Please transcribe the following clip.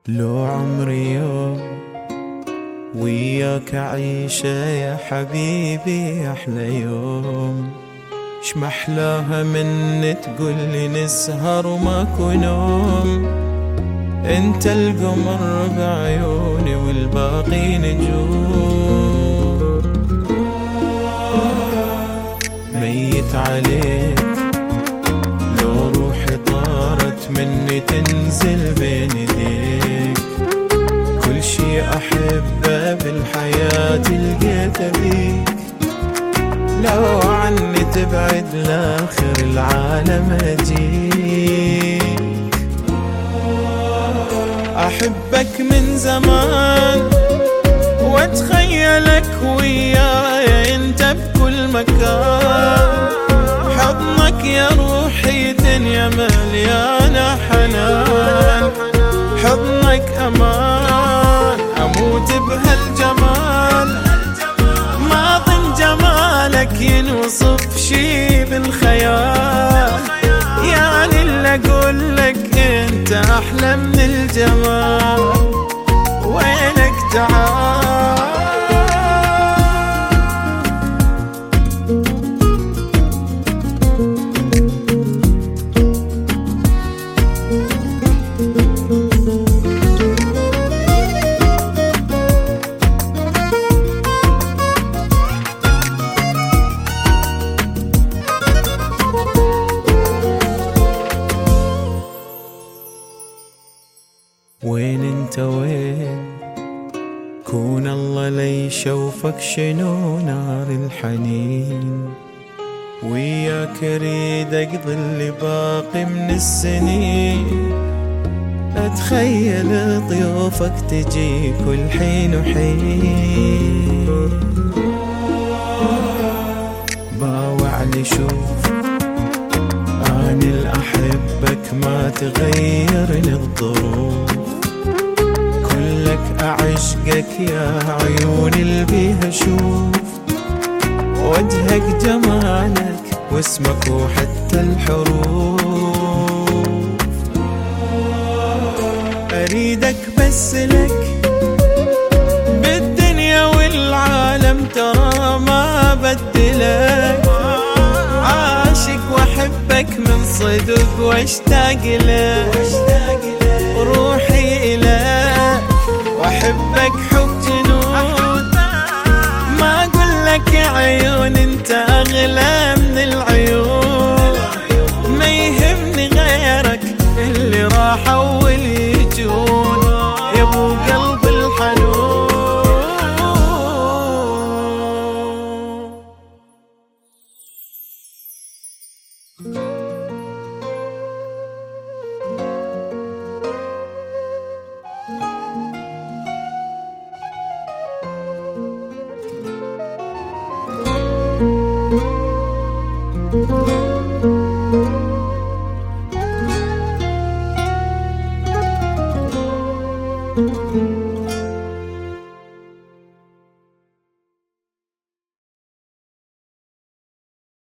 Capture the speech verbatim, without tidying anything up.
لو عمري يوم وياك أعيشه يا حبيبي أحلى يوم. ش محلاها من تقولي نسهر وماكو نوم. انت القمر بعيوني والباقي نجوم. ميت عليك لو روحي طارت مني تنزل بين ايديك. كل شي احبه بالحياة لقيته بيك. لو عني تبعد لاخر العالم اجيك. احبك من زمان واتخيلك وياي انت بكل مكان. حضنك يا روحي دنيا مليانة حنان. حضنك امان اموت بهالجمال. ما ظن جمالك ينوصف شي بالخيال. يعني اللي اقول لك انت احلى من الجمال. وينك تعال. وين انت وين؟ كون الله ليشوفك شنو نار الحنين. وياك اريد اقضي اللي باقي من السنين. اتخيل ضيوفك تجي كل حين وحين. باوع لي شوف أنا الأحبك ما تغيرني الظروف. كلك أعشقك يا عيوني اللي بيها شوف. وجهك جمالك واسمك وحتى الحروف. أريدك بس لك بالدنيا والعالم ترى ما بدلك. عاشق واحبك من صدق واشتاق لك. روحي إليك واحبك حب جنون. ما اقول لك يا عيون انت اغلى من العيون. ما يهمني غيرك اللي راحوا واللي يجون. يا ابو قلب الحنون. Thank you.